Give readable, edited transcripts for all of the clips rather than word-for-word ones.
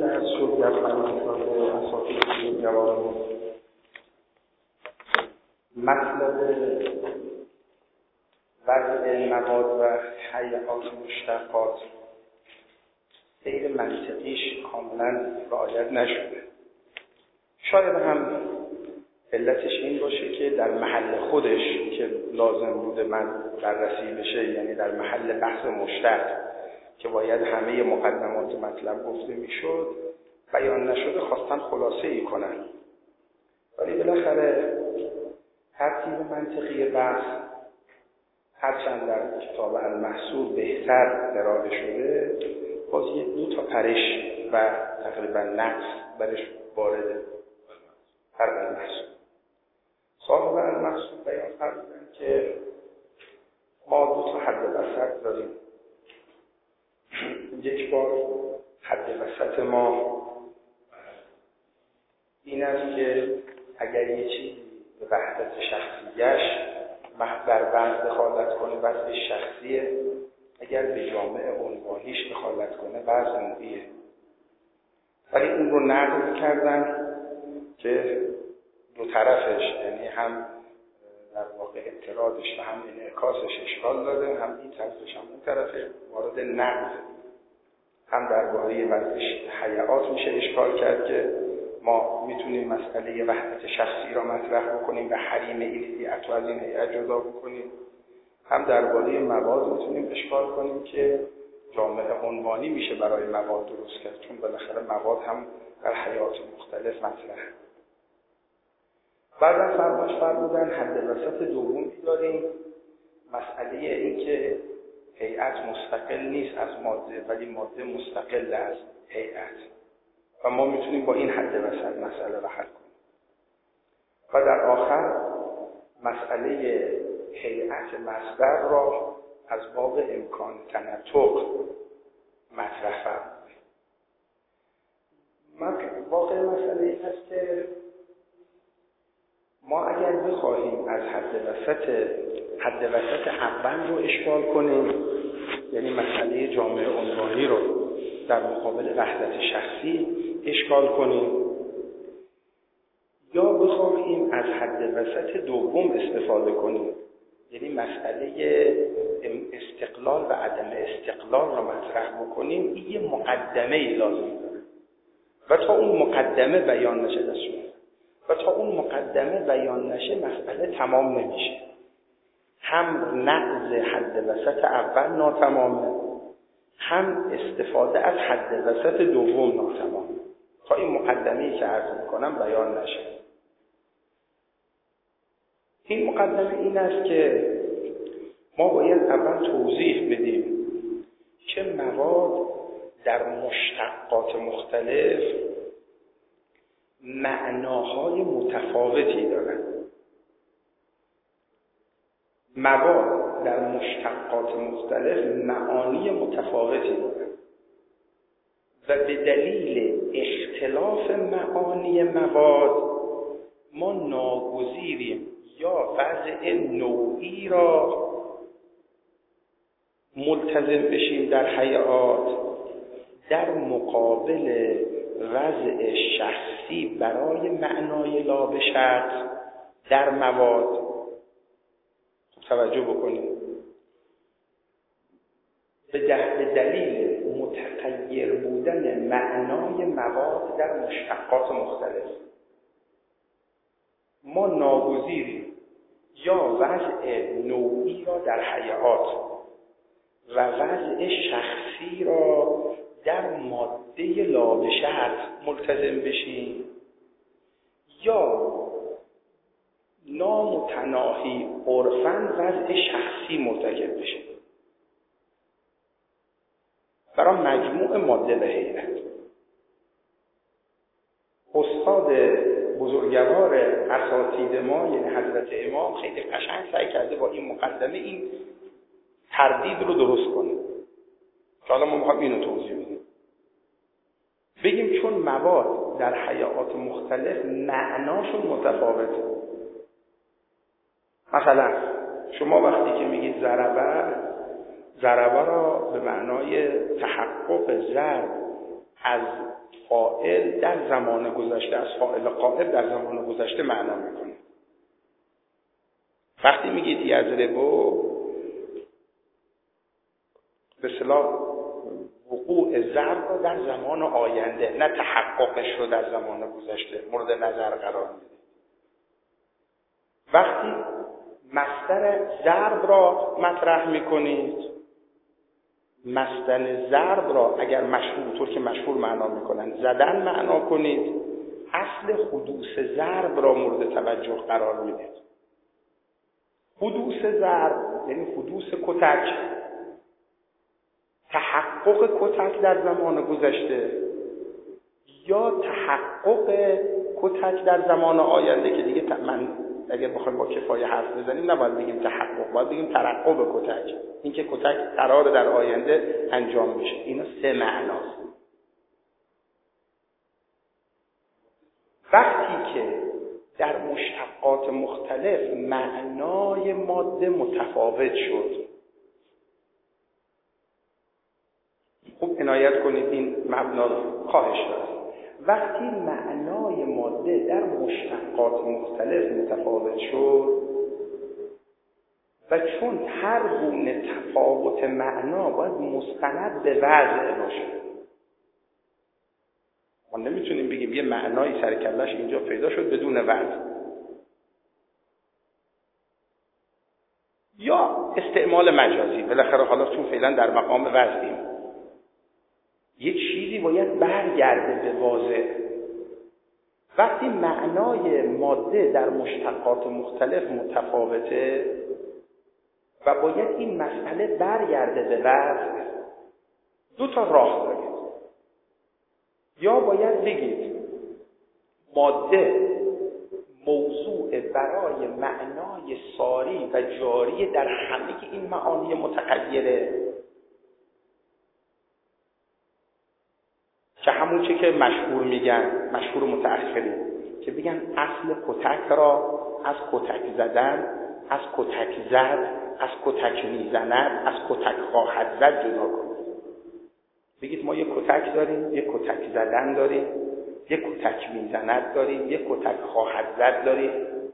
درس شد در خدمتتان اساتید جوانان مطلب وضع مواد و هیئات مشتقات سیر منطقیش کاملا رعایت نشده. شاید هم علتش این باشه که در محل خودش که لازم بوده من بررسی بشه، یعنی در محل بحث مشتق که باید همه مقدمات مطلب گفته میشد بیان نشده، خواستن خلاصه ای کنن. ولی بالاخره ترتیب منطقی بحث هرچند در کتاب المحصول بهتر ارائه شده، باز یک دو تا پرش و تقریبا نقص برش وارده. در المحصول صاحب المحصول بیان فرمودن که ما دو تا حد وسط داریم. یک بار حد وسط ما این است که اگر یه چیزی به وحدت شخصیش بر وضع دخالت کنه وضع شخصیه، اگر به جامعه عنوانیش دخالت کنه وضع نوعیه. ولی اون رو نقل کردن که دو طرفش، یعنی هم در واقع اعتراضش و هم انعکاسش اشکال داره، هم این طرفش هم اون طرفش وارد نقض. هم درباره وضع هیئات میشه اشکال کرد که ما میتونیم مسئله وحدت شخصی را مطرح بکنیم و حریم این هیئت از این هیئت جدا بکنیم. هم درباره مواد میتونیم اشکال کنیم که جامعه عنوانی میشه برای مواد درست کرد، چون بالاخره مواد هم در حیات مختلف مطرح. بعد از فرمودن حد وسط دومی داریم، مسئله این که هیئت مستقل نیست از ماده، ولی ماده مستقل از هیئت و ما میتونیم با این حد وسط مسئله رو حل کنیم. و در آخر مسئله هیئت مصدر را از باب امکان تنطق مطرح فرمودیم. واقع مسئله این است که ما اگر بخواهیم از حد وسط اول رو اشکال کنیم، یعنی مسئله جامعه عنوانی رو در مقابل وحدت شخصی اشکال کنیم، یا بخواهیم از حد وسط دوم استفاده کنیم، یعنی مسئله استقلال و عدم استقلال رو مطرح بکنیم، این یه مقدمه لازم داره و تا اون مقدمه بیان نشه مسئله تمام نمیشه. هم نقض حد وسط اول ناتمامه، هم استفاده از حد وسط دوم ناتمامه، تا این مقدمه‌ای که عرض میکنم بیان نشه. این مقدمه این است که ما باید اول توضیح بدیم که مواد در مشتقات مختلف معناهای متفاوتی دارند. مواد در مشتقات مختلف معانی متفاوتی دارند و به دلیل اختلاف معانی مواد ما ناگزیریم یا وضع نوعی را ملتزم بشیم در هیئات در مقابل وضع شخصی برای معنای لا به شرط در مواد. توجه بکنید، به دلیل متغیر بودن معنای مواد در مشتقات مختلف ما ناگزیریم یا وضع نوعی را در هیئات و وضع شخصی را در ماده لا به شرط ملتزم بشیم، یا نامتناهی عرفاً وضع شخصی مرتکب بشیم برای مجموع ماده و هیئت. استاد بزرگوار اساتید ما یعنی حضرت امام خیلی قشنگ سعی کرده با این مقدمه این تردید رو درست کنه. حالا ما میخوایم اینو توضیح بدیم. بگیم چون مواد در هیئات مختلف معناشون متفاوته. مثلا شما وقتی که میگید ضربه را به معنای تحقق ضرب از فاعل در زمان گذشته از فاعل غائب در زمان گذشته معنا میکنه. وقتی میگید یضربو به اصطلاح وقوع ضرب رو در زمان آینده، نه تحققش رو در زمان گذشته مورد نظر قرار میدید. وقتی مصدر ضرب را مطرح میکنید، مصدر ضرب را اگر مشهور طور که مشهور معنا میکنن زدن معنا کنید، اصل حدوث ضرب را مورد توجه قرار میدید. حدوث ضرب یعنی حدوث کتک، تحقق کتک در زمان گذشته یا تحقق کتک در زمان آینده، که دیگه من اگر بخوایم با کفایه حرف بزنیم نباید بگیم تحقق، باید بگیم ترقب کتک، اینکه کتک قرار در آینده انجام میشه. اینا سه معناست. وقتی که در مشتقات مختلف معنای ماده متفاوت شد، خوب عنایت کنید این مبنا رو، خواهش دارم. وقتی معنای ماده در مشتقات مختلف متفاوت شد و چون هر گونه تفاوت معنا باید مستند به وضع باشه، ما نمیتونیم بگیم یه معنایی سر کله‌اش اینجا پیدا شد بدون وضع. یا استعمال مجازی، بالاخره حالا چون فعلا در مقام وضعیم، یه چیزی باید برگرده به واضع. وقتی معنای ماده در مشتقات مختلف متفاوته و باید این مسئله برگرده به وضع، دو تا راه دارید. یا باید بگید ماده موضوع برای معنای ساری و جاری در همه این معانی متغیره، که همون چه که مشهور میگن، مشهور متأخرین که بگن اصل کتک را از کتک زدن، از کتک زد، از کتک میزند، از کتک خواهد زد جدا کنید. بگید ما یک کتک داریم، یک کتک زدن داریم، یک کتک میزند داریم، یک کتک خواهد زد داریم،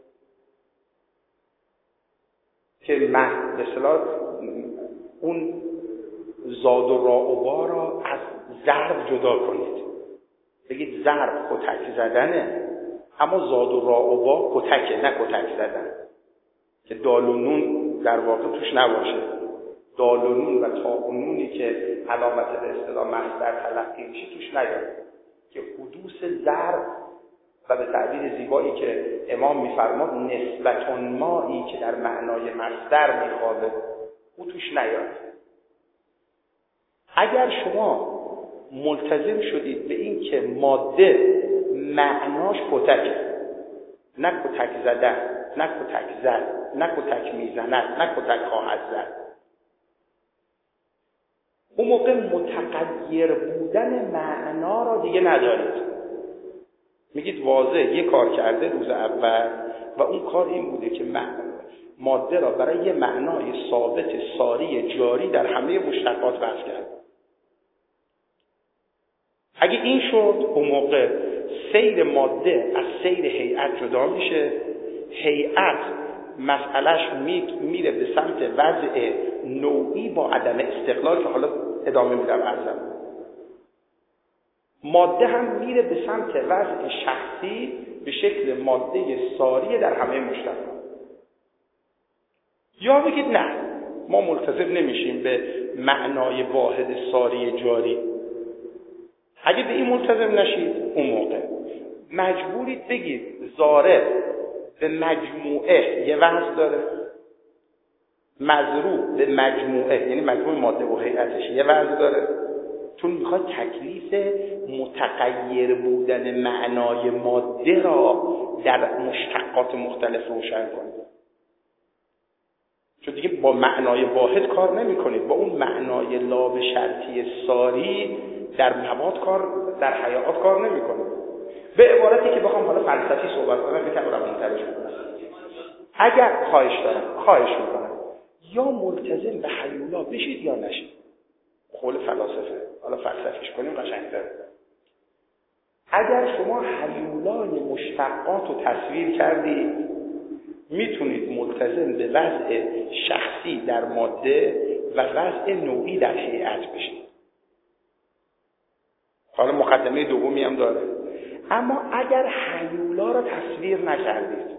که به اصطلاح اون زاد و را و با را از ضرب جدا کنید. بگید ضرب کتک زدنه، اما زاد و را و با کتکه، نه کتک زدن، که دال و نون در واقع توش نباشه. دال و نون و تا و نونی که علامت به اصطلاح مصدر تلقی میشه توش نیاد، که حدوث ضرب و به تعبیر زیبایی که امام میفرماد نسبت مایی که در معنای مصدر میخوابه او توش نیاد. اگر شما ملتزم شدید به این که ماده معناش کتکه، نه کتک زدن، نه کتک زد، نه کتک میزند، نه کتک خواهد زد، اون موقع متغیر بودن معنا را دیگه ندارید. میگید واضح یه کار کرده روز اول و اون کار این بوده که ماده را برای یه معنای ثابت ساری جاری در همه مشتقات وضع کرد. اگه این شد، اون موقع سیر ماده از سیر هیئت جدا میشه. هیئت مسئلهش میره به سمت وضع نوعی با عدم استقلال، که حالا ادامه میدم ارزم. ماده هم میره به سمت وضع شخصی به شکل ماده ساری در همه مشتقات. یا بگید نه، ما ملتزم نمیشیم به معنای واحد ساری جاری. اگه به این ملتزم نشید، اون موقع مجبورید بگید ضارب به مجموعه یه وضع داره، مضروب به مجموعه یعنی مجموع ماده و هیئتش یه وضع داره، چون میخواد تکلیف متغیر بودن معنای ماده را در مشتقات مختلف روشن کنید. چون دیگه با معنای واحد کار نمی کنید، با اون معنای لاب شرطی ساری در مواد در حیات کار نمی کنید. به عبارتی که بخوام حالا فلسفی صحبت کنم میتونم روان‌ترش کنم. اگر خواهش میکنم یا ملتزم به هیولا بشید یا نشید. قول فلاسفه، حالا فلسفیش کنیم قشنگ‌تره. شما هیولای مشتقات رو تصویر کردید میتونید ملتزم به وضع شخصی در ماده و وضع نوعی در هیئت بشید. حالا مقدمه دومی هم داره. اما اگر هیولا رو تصویر نکردید،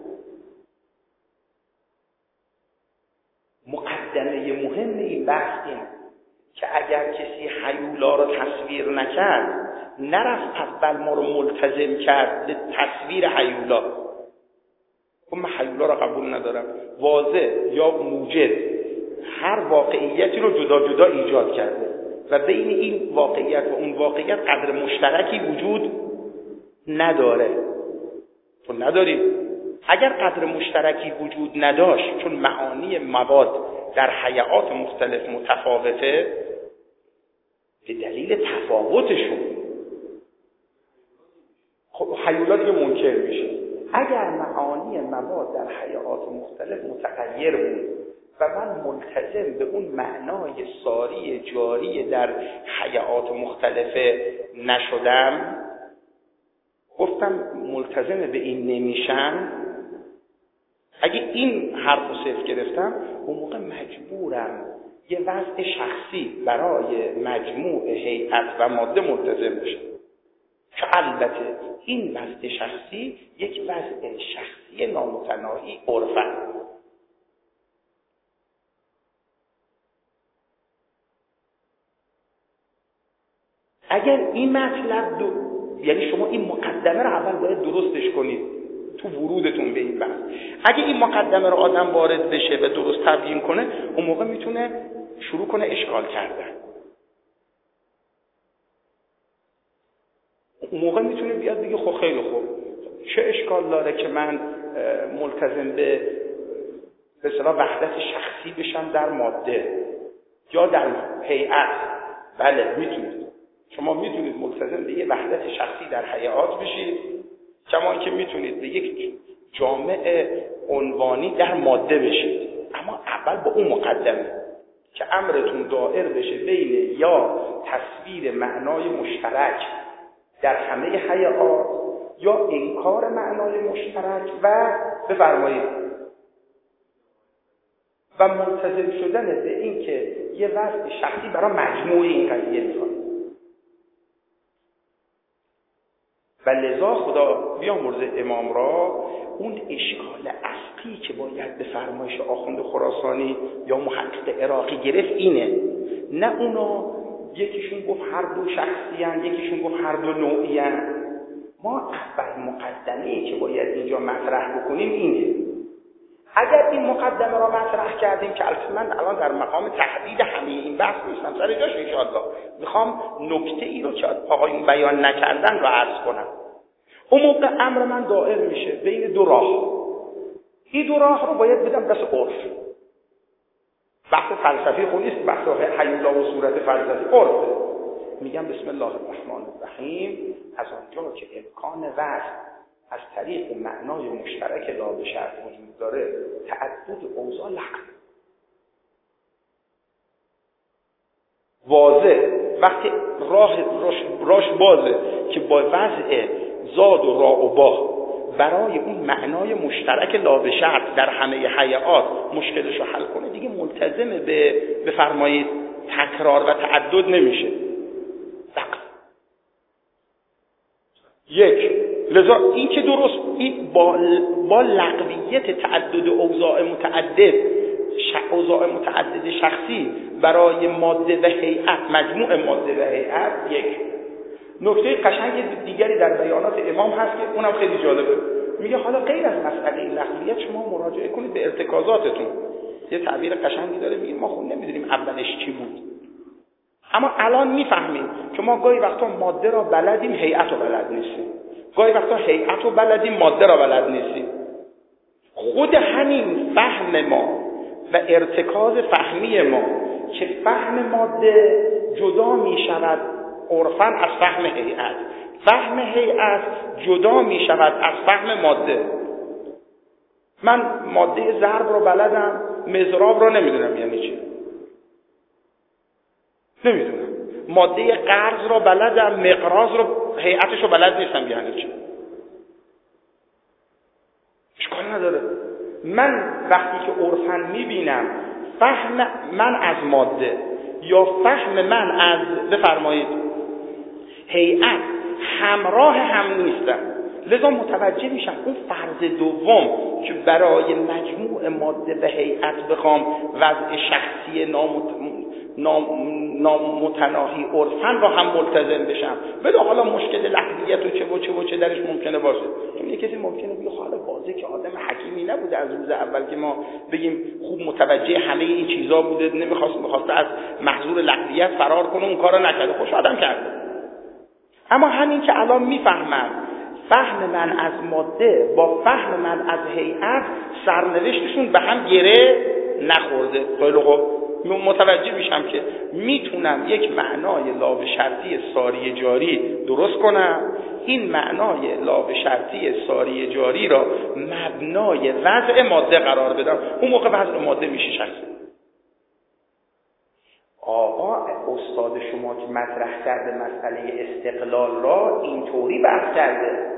مقدمه مهم این بحث این که اگر کسی هیولا رو تصویر نکرد، نرفت اول ما رو ملتزم کرد به تصویر هیولا. من هیولا رو قبول ندارم. واضح یا موجد هر واقعیتی رو جدا جدا ایجاد کرده و بین این واقعیت و اون واقعیت قدر مشترکی وجود نداره. تو نداریم. اگر قدر مشترکی وجود نداشت، چون معانی مواد در هیئات مختلف متفاوته، به دلیل تفاوتشون خب هیولا دیگه منکر میشه. اگر معانی مواد در هیئات مختلف متغیر بود و من ملتزم به اون معنای ساری جاری در هیئات مختلف نشدم، گفتم ملتزم به این نمیشم، اگه این حرف رو صرف گرفتم، اون موقع مجبورم یه وضع شخصی برای مجموع هیئت و ماده ملتزم بشم که البته این وضع شخصی یک وضع شخصی نامتناهی عرفاً. اگر این مطلب یعنی شما این مقدمه رو اول باید درستش کنید تو ورودتون به این بحث. اگه این مقدمه رو آدم وارد بشه و درست تبیین کنه، اون موقع میتونه شروع کنه اشکال کردن. اون موقع میتونه بیاد بگه خب خیلی خوب، چه اشکال داره که من ملتزم به اصطلاح وحدت شخصی بشم در ماده یا در هیئت؟ بله میتونید. شما میتونید ملتزم به یه وحدت شخصی در هیئات بشید، کما اینکه میتونید به یک جامع عنوانی در ماده بشید. اما اول با اون مقدمه که امرتون دائر بشه بین یا تصویر معنای مشترک در همه هیئات یا انکار معنای مشترک و بفرمایید و ملتزم شدن به این که یه وضع شخصی برای مجموعه این قضیه میخواد. و لذا خدا بیامرزه امام را اون اشکال اصلی که باید به فرمایش آخوند خراسانی یا محقق عراقی گرفت اینه. نه اونا یکیشون گفت هر دو شخصی هن، یکیشون گفت هر دو نوعی هن. ما اول مقدمه‌ای که باید اینجا مطرح بکنیم اینه. اگر این مقدمه را مطرح کردیم که البته من الان در مقام تحدید همه این بحث نیستم، سر جاش انشاءالله میخوام نکته ای رو که آقایون بیان نکردن رو عرض کنم. اون موقع امر من دائر میشه بین دو راه. این دو راه رو باید بدم دست عرف. بحث فلسفی خود نیست، بحث هیولا و صورت فلسفی عرفه. میگم بسم الله الرحمن الرحیم، از آنجا که امکان وصل از طریق معنای مشترک لا به شرط وجود داره، تعدد اوضاع لغو. واضح وقتی راش بازه که با وضع زاد و را و با برای اون معنای مشترک لا به شرط در همه هیئات مشکلش رو حل کنه، دیگه ملتزم به بفرمایید تکرار و تعدد نمیشه. یک، لذا این که درست این با لغویت تعدد اوضاع متعدد شخصی برای ماده و هیئت، مجموع ماده و هیئت. یک نکته قشنگ دیگری در بیانات امام هست که اونم خیلی جالبه. میگه حالا غیر از مسئله لغویت شما مراجعه کنید به ارتکازاتتون. یه تعبیر قشنگی داره، میگه ما خود نمیدونیم اولش چی بود، اما الان میفهمیم که ما گاهی وقتا ماده را بلدیم، هیئت را بلد نیستیم. گاهی وقتا هیئت را بلدیم، ماده را بلد نیستیم. خود همین فهم ما و ارتکاز فهمی ما که فهم ماده جدا می شود عرفاً از فهم هیئت، فهم هیئت جدا می شود از فهم ماده. من ماده ضرب را بلدم، مضراب را نمیدونم یعنی چی، نمیدونم. ماده قرض را بلدم، مقراض را هیئتشو بلد نیستم یعنی چی؟ اشکال نداره. من وقتی که عرفاً میبینم فهم من از ماده یا فهم من از بفرمایید هیئت همراه هم نیستم، لذا متوجه میشم اون فرض دوم که برای مجموع ماده و هیئت بخوام وضع شخصی نامتناهی عرفاً را هم ملتزم بشم، ولی حالا مشکل لحظیت و چه درش ممکنه باشه. یه کسی ممکنه بگه حالا واضحه که آدم حکیمی نبوده از روز اول که ما بگیم خوب متوجه همه این چیزا بوده، میخواسته از محظور لحظیت فرار کنه، اون کارو نکرده، خوش آدم کرده. اما همین که الان میفهمم فهم من از ماده با فهم من از هیئت سرنوشتشون به هم گره نخورده. خیلی خوب، متوجه میشم که میتونم یک معنای لاو شرطی ساری جاری درست کنم، این معنای لاو شرطی ساری جاری را مبنای وضع ماده قرار بدم، اون موقع وضع ماده میشه شخصی. آقا استاد شما که مطرح کرده مسئله استقلال را اینطوری بحث کرده،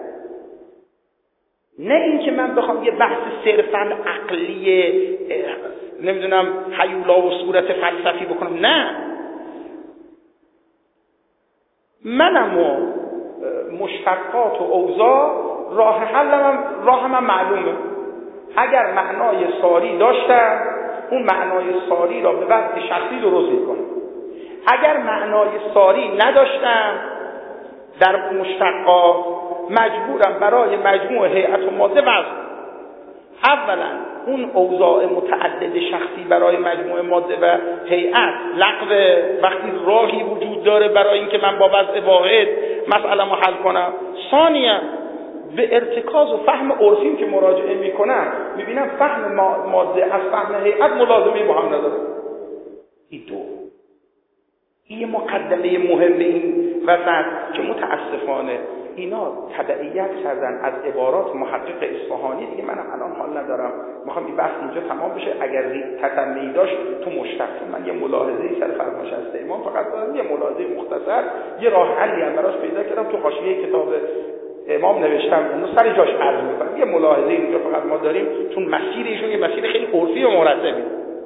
نه اینکه من بخوام یه بحث صرفاً عقلی نمیدونم هیولا و صورت فلسفی بکنم، نه، منم و مشتقات و اوضاع راه من معلومه. اگر معنای ساری داشتم اون معنای ساری را به وضع شخصی درست میکنم، اگر معنای ساری نداشتم در مشتقات مجبورم برای مجموع هیئت و ماده وضع. اولا اون اوضاع متعدد شخصی برای مجموع ماده و هیئت لغو، وقتی راهی وجود داره برای اینکه من با وضع واحد مسئله رو حل کنم. ثانیا به ارتکاز و فهم عرفیم که مراجعه میکنم میبینم فهم ماده از فهم هیئت ملازمه با هم نداره. این مقدمه مهم این وسط که متاسفانه اینا تبعیت کردن از عبارات محقق اصفهانی. دیگه منم الان حال ندارم، میخوام این بحث اینجا تمام بشه. اگر تتمه‌ای داشت تو مشتق، من یه ملاحظه‌ای سر فرمایش از امام فقط دارم، یه ملاحظه مختصر، یه راه حلی هم براش پیدا کردم تو حاشیه کتاب امام نوشتم، اونو سر جاش عرض می‌کنم. یه ملاحظه اینجا فقط ما داریم، چون مسیر ایشون یه مسیر خیلی عرفی و مرتبه.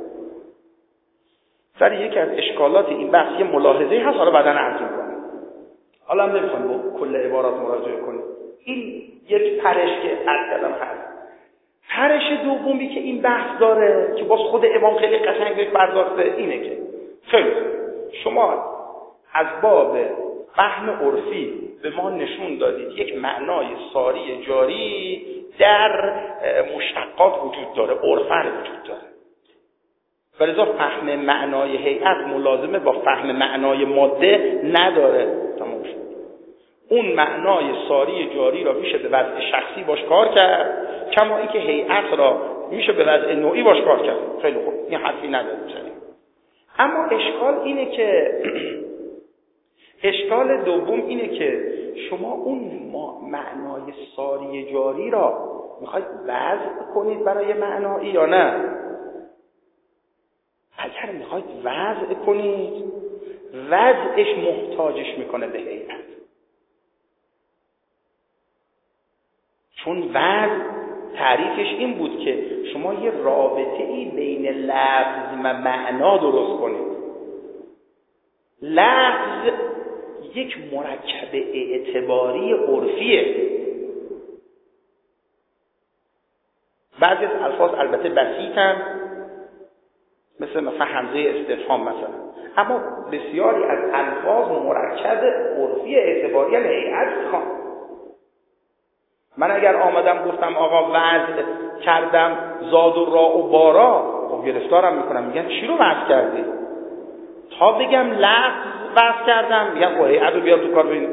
سر یکی از اشکالات این بحث یه ملاحظه هست، حالا بعداً عرض می‌کنم. حالا هم نمیخوام با کل عبارات مراجعه کنیم. این یک پرش که عرض کردم هست. پرش دومی که این بحث داره که باز خود امام خیلی قشنگ بهش پرداخته اینه که خیلی شما از باب فهم عرفی به ما نشون دادید یک معنای ساری جاری در مشتقات وجود داره، عرفاً وجود داره. ولذا فهم معنای هیئت ملازمه با فهم معنای ماده نداره. تمام شد. اون معنای ساری جاری را میشه به وضع شخصی باش کار کرد، کما اینکه هیئت را میشه به وضع نوعی باش کار کرد. خیلی خوب، این حرفی نداره. اما اشکال اینه که اشکال دوم اینه که شما اون معنای ساری جاری را میخواید وضع کنید برای معنایی یا نه؟ اگر میخواید وضع کنید، وضعش محتاجش میکنه به هیئت، چون وضع تعریفش این بود که شما یه رابطه‌ای بین لفظ و معنا درست کنید. لفظ یک مرکب اعتباری عرفیه. بعضی از الفاظ البته بسیطن، مثل همزه استفهام مثلا، اما بسیاری از الفاظ مرکب عرفی اعتباری هیئت میخوان. من اگر آمدم گفتم آقا وضع کردم زاد و را و بارا، خب گرفتارم میکنم، میگن چی رو وضع کردی؟ تا بگم لفظ وضع کردم میگن خب هیئت رو بیار تو کار ببین.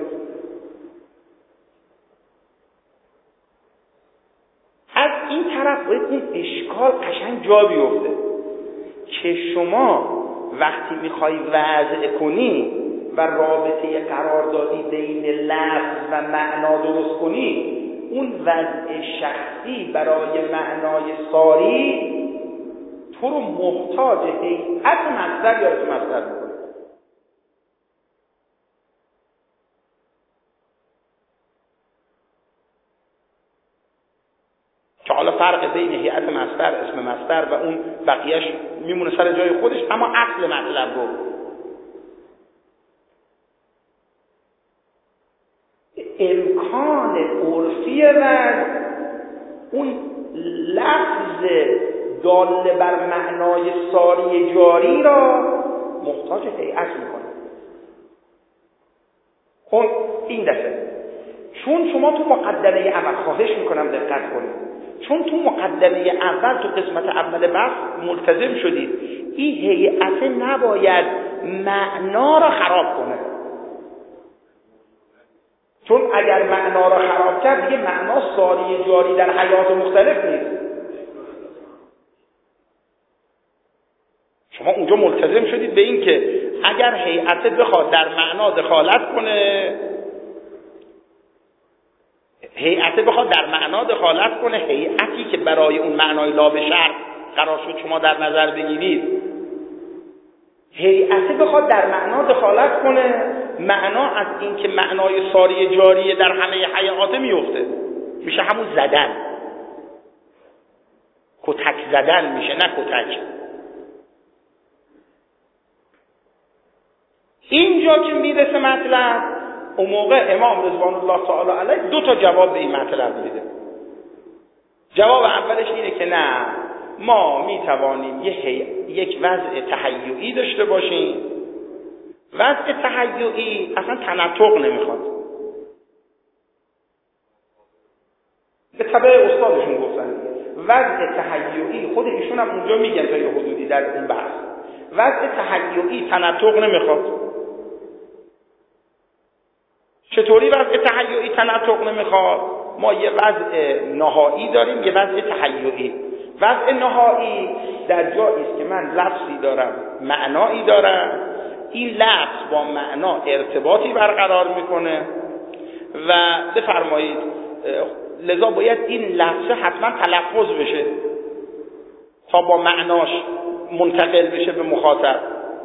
از این طرف باید این اشکال قشنگ جا بیفته که شما وقتی میخوای وضع کنی و رابطه قراردادی بین لفظ و معنا درست کنی، اون وضع شخصی برای معنای ساری تو رو محتاج هیئت مصدر یا اسم مصدر میکنه. که حالا فرق بین هیئت مصدر، اسم مصدر و اون بقیهش میمونه سر جای خودش، اما اصل مطلب رو امکان عرفی وضع اون لفظ داله بر معنای ساری جاری را محتاج هیئت میکنه. خب این دفعه چون شما تو مقدمه اول، خواهش میکنم دقت کنید، چون تو مقدمه اول تو قسمت اول بحث ملتزم شدید این هیئت نباید معنا را خراب کنه، چون اگر معنا را خراب کرد دیگه معنا ساری جاری در حیات مختلف نیست. شما اونجا ملتزم شدید به این که اگر هیئت بخواد در معنا دخالت کنه، هیئتی که برای اون معنای لا به شرط قرار شد شما در نظر بگیرید، هیئت بخواد در معنا دخالت کنه، معنا از این که معنای ساری جاری در همه حیات میفته، میشه همون زدن، کتک زدن میشه، نه کتک. اینجا که میرسه مطلب، اون موقع امام رضوان الله تعالی علیه دو تا جواب به این مطلب میده. جواب اولش اینه که نه، ما میتوانیم یک وضع تهیعی داشته باشیم. وضع تهیعی اصلا تنطق نمیخواد. به تبع استادشون گفتن وضع تهیعی، خود ایشون هم اونجا میگن تا یه حدودی در این بحث، وضع تهیعی تنطق نمیخواد. چطوری وضع تهیعی تنطق نمیخواد؟ ما یه وضع نهایی داریم، یه وضع تهیعی. وضع نهایی در جایی است که من لفظی دارم، معنایی دارم، این لفظ با معنا ارتباطی برقرار میکنه و بفرمایید لذا باید این لفظ حتما تلفظ بشه تا با معناش منتقل بشه به مخاطب.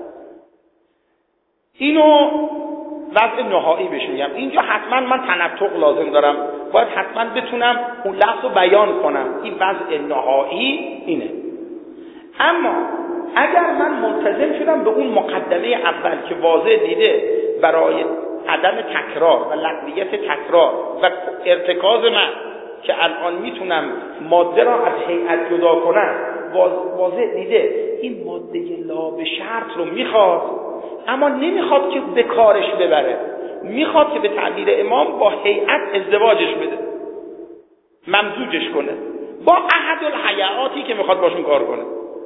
اینو وضع نهایی بهش میگم. اینجا حتما من تنطق لازم دارم، باید حتما بتونم اون لفظ رو بیان کنم. این وضع نهایی اینه. اما اگر من ملتزم شدم به اون مقدمه اول که واضح دیده برای عدم تکرار و لغویت تکرار و ارتکاز من که الان میتونم ماده را از هیئت جدا کنم، واضح دیده این ماده لا به شرط رو میخواد، اما نمیخواد که به کارش ببره، میخواد که به تعبیر امام با هیئت ازدواجش بده، ممزوجش کنه با احد الحیاتی که میخواد باشون کار کنه.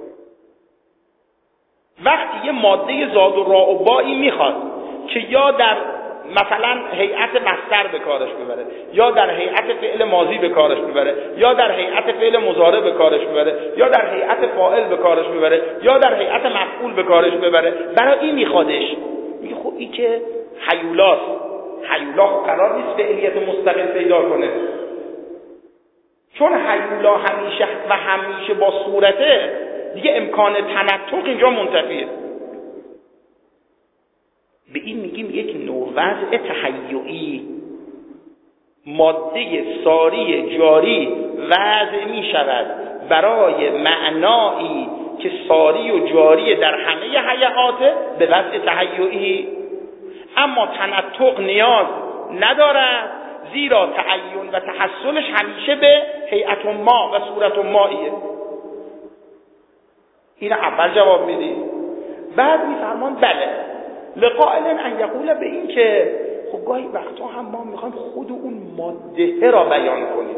وقتی یه ماده زاد و را و بایی میخواد که یا در مثلا هیئت مصدر به کارش ببره، یا در هیئت فعل ماضی به کارش ببره، یا در هیئت فعل مضارع به کارش ببره، یا در هیئت فاعل به کارش ببره، یا در هیئت مفعول به کارش ببره، برای این میخوادش. میگه خب این که حیولاست، حیولا قرار نیست فعلیت مستقل پیدا کنه، چون حیولا همیشه با صورته، دیگه امکان تنطق اینجا منتفیه. به این میگیم یک نوع وضع تهیعی. ماده ساری جاری وضع می شود برای معنایی که ساری و جاری در همه حیات به وضع تهیعی، اما تنطق نیاز ندارد، زیرا تعین و تحصلش همیشه به هیئت ما و صورت ماییه. این اول جواب میدی. بعد میفرمان بله لقائل ان یقول، به این که خب گاهی وقتا هم ما میخوایم خود اون ماده را بیان کنیم.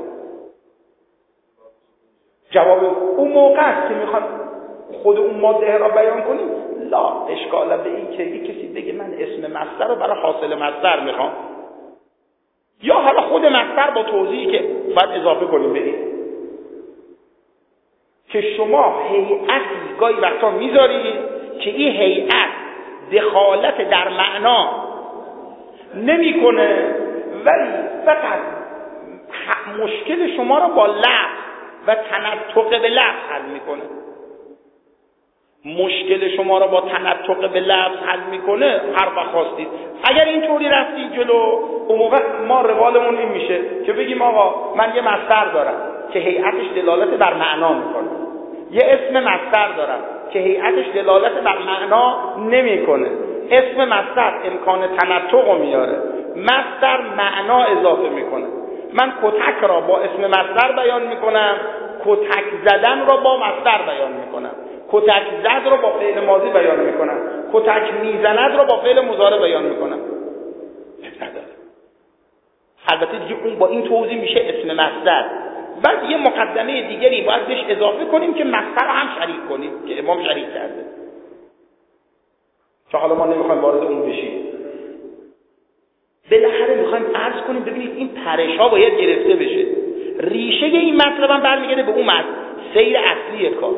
جواب اون موقع است که میخوایم خود اون ماده را بیان کنیم، لا اشکال به این که یک کسی بگه من اسم مصدر رو برای حاصل مصدر میخوام، یا حالا خود مصدر با توضیحی که باید اضافه کنیم به این که شما هیئتی گاهی وقتا میذارید که این هیئت دخالت در معنا نمیکنه، ولی فقط مشکل شما را با لفظ و تنطق به لفظ حل میکنه. مشکل شما را با تنطق به لفظ حل میکنه هر وقت خواستید. اگر اینطوری رفتید جلو، اون موقع ما روالمون این میشه که بگیم آقا من یه مصدر دارم، که هیئتش دلالت بر معنا میکنه، یه اسم مصدر دارم که هیئتش دلالت بر معنا نمیکنه. اسم مصدر امکان تنطق رو میاره، مصدر معنا اضافه میکنه. من کتک را با اسم مصدر بیان میکنم، کتک زدن را با مصدر بیان میکنم، کتک زد را با فعل ماضی بیان میکنم، کتک میزند را با فعل مضارع بیان میکنم. البته دیگه اون با این توضیح میشه اسم مصدر. بعد یه مقدمه دیگری باید بهش اضافه کنیم که مصدر هم شریک کنیم که امام شریک کرده، چون حالا ما نمیخوایم وارد اون بشیم. بالاخره میخوایم عرض کنیم ببینید این پرش ها باید گرفته بشه. ریشه این مطلب هم برمیگرده به اون سیر اصلی کار.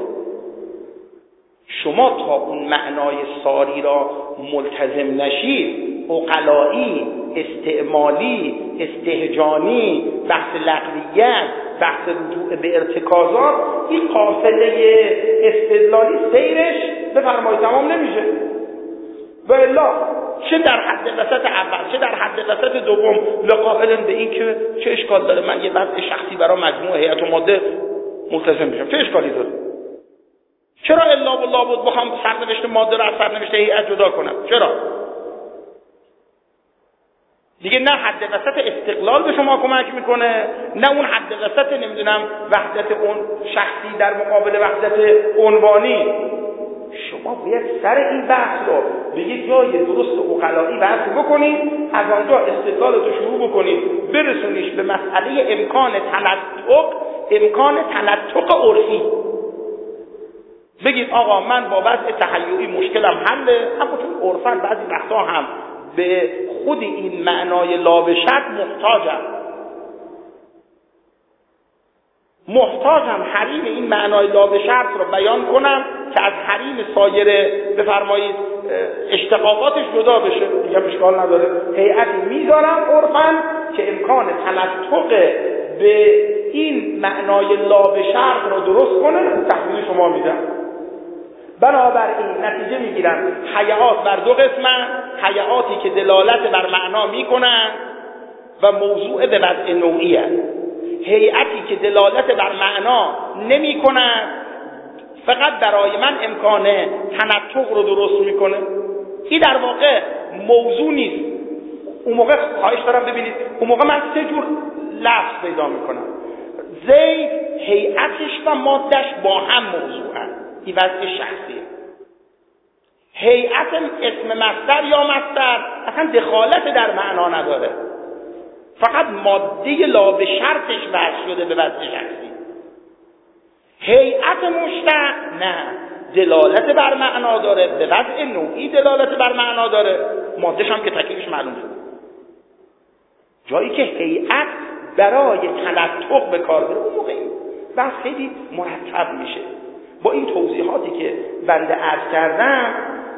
شما تا اون معنای ساری را ملتزم نشید، عقلایی، استعمالی، استهجانی، بحث لغویت، بحث رجوع به ارتکازات، این قافله استدلالی سیرش بفرمایید تمام نمیشه. و الا چه در حد وسط اول چه در حد وسط دوم لقائل به این که چه اشکال داره من یه وضع شخصی برای مجموعه هیئت و ماده ملتزم بشم، چه اشکالی داره؟ چرا الا بالله بود بخوام سرنوشت ماده رو از سرنوشت هیئت جدا کنم؟ چرا؟ دیگه نه حد وسط استقلال به شما کمک میکنه، نه اون حد وسط نمیدونم وحدت اون شخصی در مقابل وحدت عنوانی. شما باید سر این بحث رو به یک جای درست عقلایی بحث بکنید، از آنجا استدلالتو شروع بکنید برسونیش به مسئله امکان تنطق عرفی. بگید آقا من با وضع تهیئی مشکلم حله، اما چون عرفاً بعضی وقتا هم به خود این معنای لا به شرط محتاجم حریم این معنای لا به شرط رو بیان کنم که از حریم سایر بفرمایید اشتقاقاتش جدا بشه. دیگه اشکال نداره، هیئتی میذارم عرفاً که امکان تنطق به این معنای لا به شرط رو درست کنه، تحویل شما میدم. بنابراین نتیجه میگیرم هیئات بر دو قسمن، هیئاتی که دلالت بر معنا میکنن و موضوع به وضع نوعی هست، هیئتی که دلالت بر معنا نمیکنن فقط برای من امکان تنطق رو درست میکنه. این در واقع موضوع نیست. اون موقع خواهش دارم ببینید، اون موقع من سه جور لفظ پیدا میکنم. زید هیئتش و مادهش با هم موضوع هست، این وضع شخصیه. هیئت اسم مصدر یا مصدر اصلا دخالت در معنا نداره، فقط ماده لا به شرطش وضع شده به وضع شخصی. هیئت مشتق نه، دلالت بر معنا داره، به وضع نوعی دلالت بر معنا داره، مادهش هم که تکلیفش معلوم شده. جایی که هیئت برای تنطق به کار بره، اون موقع بحث خیلی مرتب میشه. با این توضیحاتی که بنده عرض کردم،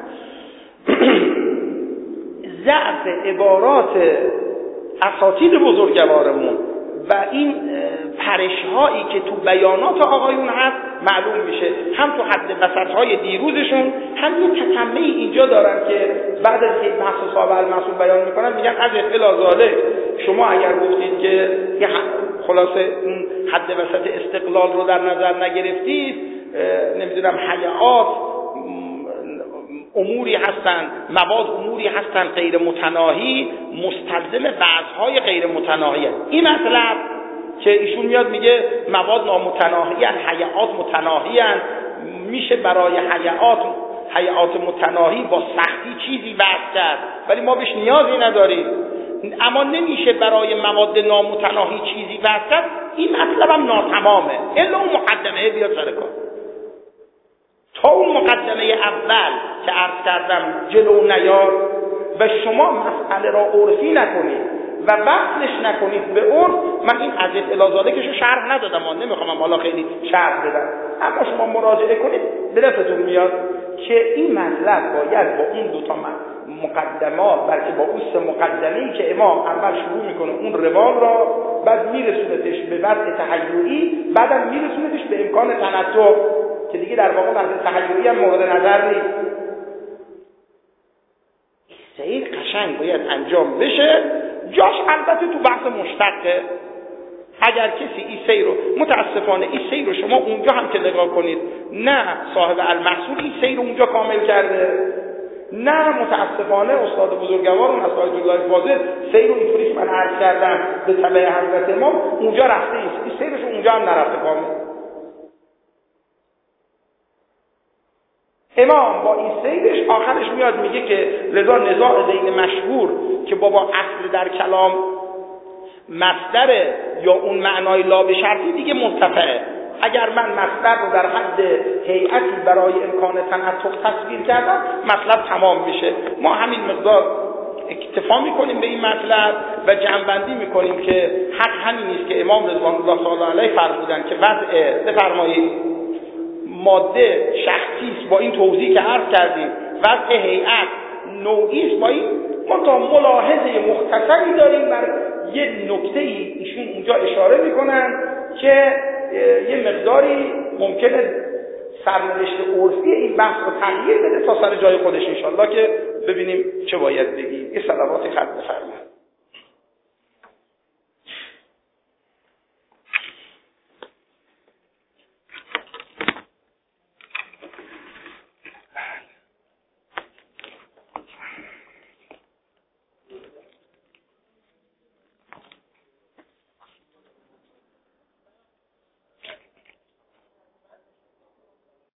ضعف عبارات اساتید بزرگوارمون و این پرش‌هایی که تو بیانات آقایون هست معلوم میشه. هم تو حد وسط‌های دیروزشون هم یه تتمه‌ای اینجا دارن که بعد از یک بحث و صاحب المسئول بیان میکنن، میگن از اختلازاله شما اگر گفتید که خلاصه اون حد وسط استقلال رو در نظر نگرفتید، نمیدونم هیئات اموری هستن، مواد اموری هستن غیر متناهی، مستلزم وضعهای غیر متناهی هست. این مطلب که ایشون میاد میگه مواد نامتناهی هست، هیئات متناهی هست، میشه برای هیئات متناهی با سختی چیزی وضع کرد ولی ما بهش نیازی نداریم، اما نمیشه برای مواد نامتناهی چیزی وضع کرد. این مطلب هم ناتمامه، الا اون مقدمه بیاد سر کار. تا اون مقدمه اول که عرض کردم جلو نیاد و شما مسئله را عرفی نکنید و وصلش نکنید به عرف، من این از اطلاعاته که شرح ندادم، من نمیخوام حالا خیلی شرح بدم، اما شما مراجعه کنید دلتون میاد که این مطلب باید با این دوتا مقدمات، بلکه با اون سه مقدمه‌ای که امام اول شروع میکنه اون روال را، بعد میرسونتش به وضع تحیلی، بعدم میرسونتش به امکان تنطق که دیگه در واقع وضع تحیلی هم مورد نظر نیست. سیر قشنگ باید انجام بشه. جاش البته تو بحث مشتقه، اگر کسی این سیر رو متاسفانه این سیر رو شما اونجا هم که نگاه کنید نه صاحب المحصول این سیر رو اونجا کامل کرده، نه متاسفانه استاد بزرگوارون از آیت الله فاضل سیر رو اینطوری که من عرض کردم به تبع حضرت امام اونجا رفته است، این سیرش اونجا هم نرفته کامل. امام با این سیرش آخرش میاد میگه که لذا نزاع بین مشهور که بابا اصل در کلام مصدره یا اون معنای لا به شرطی دیگه مرتفعه. اگر من مصدر رو در حد هیئتی برای امکان تنطق تصویر کردم مطلب تمام میشه. ما همین مقدار اکتفا میکنیم به این مطلب و جمع‌بندی میکنیم که حق همین نیست که امام رضوان الله تعالی علیه فرمودن که وضع بفرمایید ماده شخصی است با این توضیح که عرض کردیم، وضع هیئت نوعی است با این ما تا ملاحظه مختصری داریم بر یه نکته ایشون اونجا اشاره میکنن که یه مقداری ممکنه سرنوشت عرفی این بحث رو تغییر بده تا سر جای خودش انشالله که ببینیم چه باید بگیم. یه صلوات ختم بفرمایید.